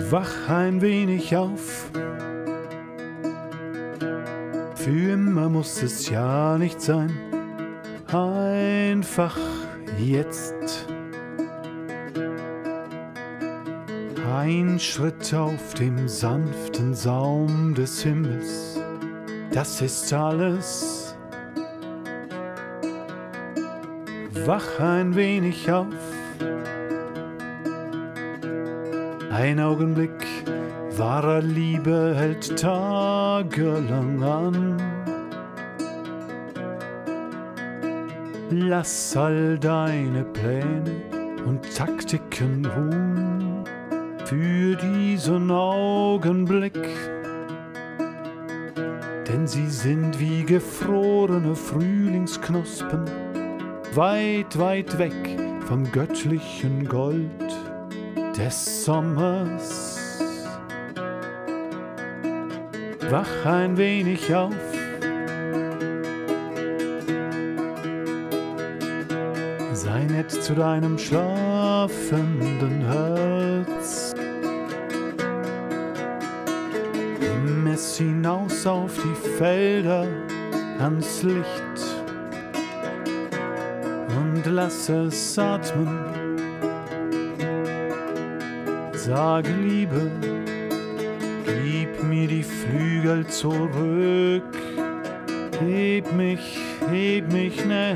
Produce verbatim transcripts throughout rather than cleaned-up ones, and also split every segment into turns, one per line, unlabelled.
Wach ein wenig auf, für immer muss es ja nicht sein, einfach jetzt. Ein Schritt auf dem sanften Saum des Himmels, das ist alles. Wach ein wenig auf, ein Augenblick wahrer Liebe hält tagelang an. Lass all deine Pläne und Taktiken ruhen für diesen Augenblick, denn sie sind wie gefrorene Frühlingsknospen, weit, weit weg vom göttlichen Gold des Sommers. Wach ein wenig auf, sei nett zu deinem schlafenden Herz. Nimm es hinaus auf die Felder ans Licht und lass es atmen. Sag Liebe, gib mir die Flügel zurück, heb mich, heb mich näher.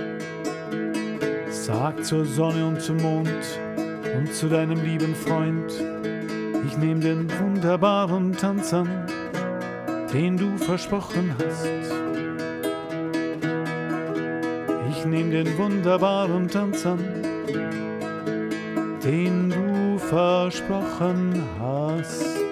Sag zur Sonne und zum Mond und zu deinem lieben Freund, ich nehm den wunderbaren Tanz an, den du versprochen hast. Ich nehm den wunderbaren Tanz an, den du versprochen hast.